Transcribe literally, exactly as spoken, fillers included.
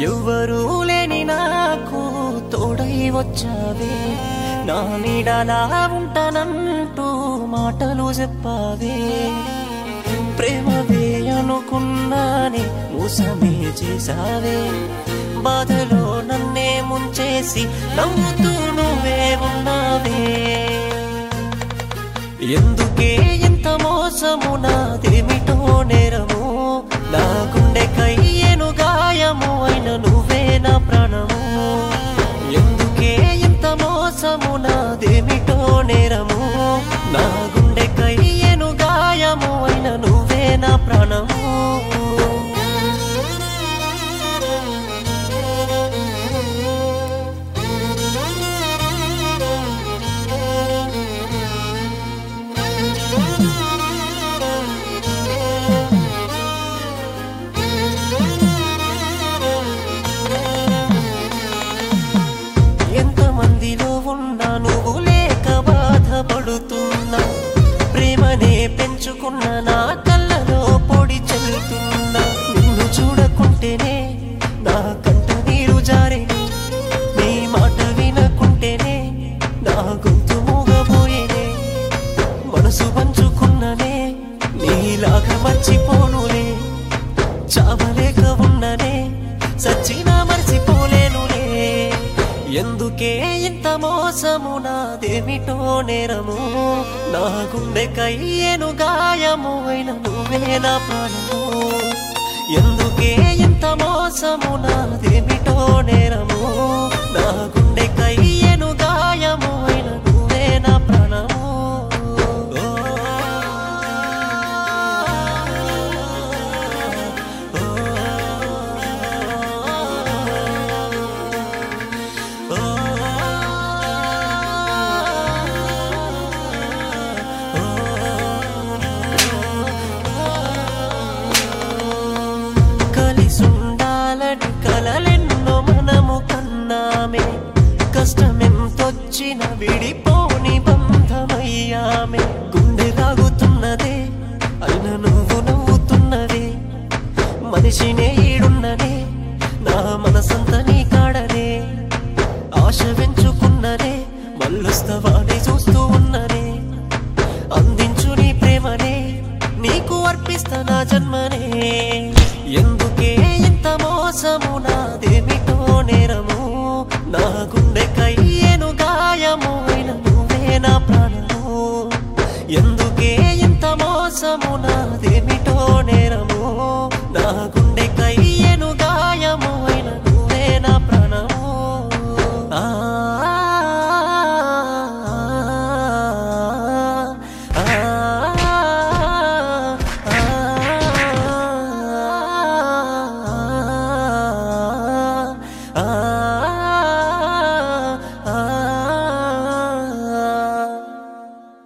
ఎవ్వరూ లేని నాకు తోడై వచ్చావే, నా నీడలా ఉంటానంటూ మాటలు చెప్పావే. ప్రేమవే అనుకున్నానే మోసమే చేసావే, బాధలో నన్నే ముంచేసి నవ్వుతూ నువ్వే ఉన్నావే. ఎందుకే ఇంత మోసము, నాదేమిటో నేరము, నా గుండెకయ్యేను గాయము అయిన నువ్వే నా ప్రాణము. ఎందుకే ఇంత మోసము, నాదేమిటో నేరము, నా గుండెకయ్యేను గాయము అయిన నువ్వే నా ప్రాణము. ఎంతమందిలో ఉన్నా నువ్వు లేక బాధపడుతున్నా, ప్రేమనే పెంచుకున్న నా కళ్ళలో పొడి చల్లుతున్నా. నిన్ను చూడకుంటేనే నా కంట నీరు జారేనే, నీ మాట వినకుంటేనే నా గొంతు మూగబోయేనే. మనసు పంచుకున్ననే నీలాగా మర్చిపోనులే, చావలేక ఉన్ననే సచ్చినా మర్చిపోలేనులే. ఎందుకే ఇంత మోసము, నాదేమిటో నేరము, నా గుండెకయ్యేను గాయము అయిన నువ్వే నా ప్రాణము. ఎందుకే ఇంత మోసము, నాదేమిటో నేరము, నా గుండెకయ్యేను గాయము అయిన నువ్వే నా ప్రాణము. కలిసుండాలని కలలెన్నో మనము కన్నామే, కష్టమెంతొచ్చిన విడిపోని బంధమయ్యామే. గుండె లాగుతున్నదే అయిన నువ్వు నవ్వుతున్నదే, మనిషినే ఈడున్ననే నా మనసంతా నీ కాడనే. ఆశ పెంచుకున్ననే మళ్ళొస్తవానే చూస్తూ ఉన్ననే, అందించు నీ ప్రేమనే నీకు అర్పిస్తా నా జన్మనే. ఎందుకే ఇంత మోసము, నాదేమిటో నేరము, నా గుండె